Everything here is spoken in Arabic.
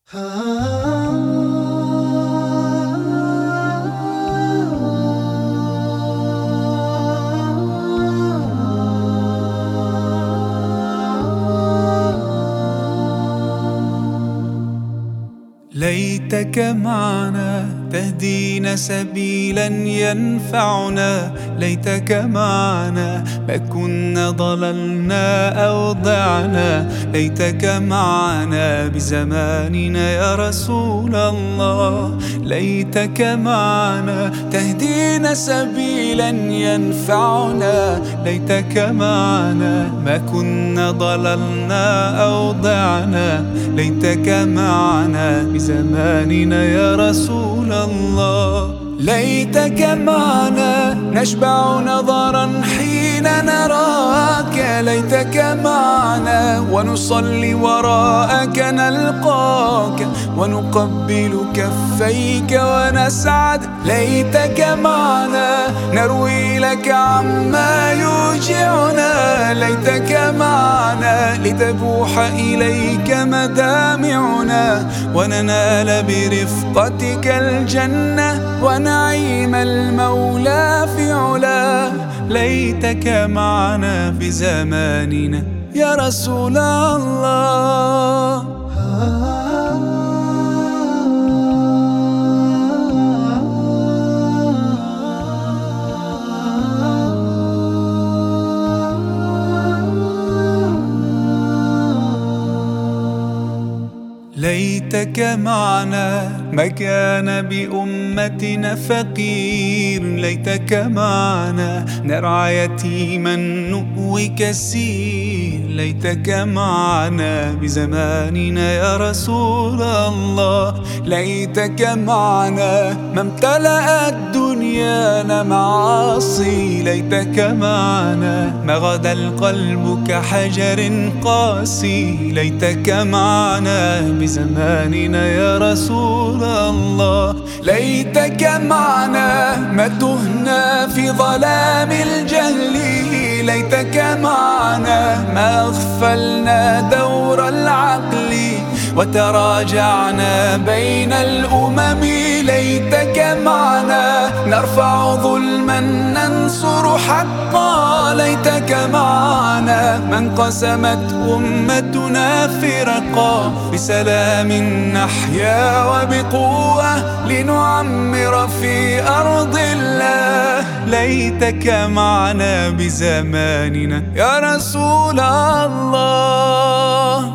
ليتك معنا تهدينا سبيلا ينفعنا، ليتك معنا ما كنا ضللنا أو ضعنا، ليتك معنا بزماننا يا رسول الله، ليتك معنا تهدينا سبيلا ينفعنا، ليتك معنا ما كنا ضللنا أو ضعنا، ليتك معنا بزماننا يا رسول الله، ليتك معنا نشبع نظرا حين نراك، ليتك معنا ونصلي وراءك نلقاك ونقبل كفيك ونسعد، ليتك معنا نروي لك عما يوجعنا، ليتك معنا لتبوح إليك مدامعنا وننال برفقتك الجنة ونعيم المولى في علاه، ليتك معنا في زماننا يا رسول الله. ليتك معنا ما كان بأمتنا فقير، ليتك معنا نرعى يتيما نؤوي كسير، ليتك معنا بزماننا يا رسول الله، ليتك معنا ما امتلأت دنيانا معاصي، ليتك معنا ما غدا القلب كحجر قاسي، ليتك معنا بزماننا يا رسول الله، ليتك معنا ما تهنا في ظلام الجهل، ليتك معنا ما أغفلنا دور العقل وتراجعنا بين الأمم، ليتك معنا نرفع ظلما ننصر حقا، ليتك معنا ما انقسمت أمتنا فرقا، بسلام نحيا وبقوة لنعمر في أرض الله، ليتك معنا بزماننا يا رسول الله.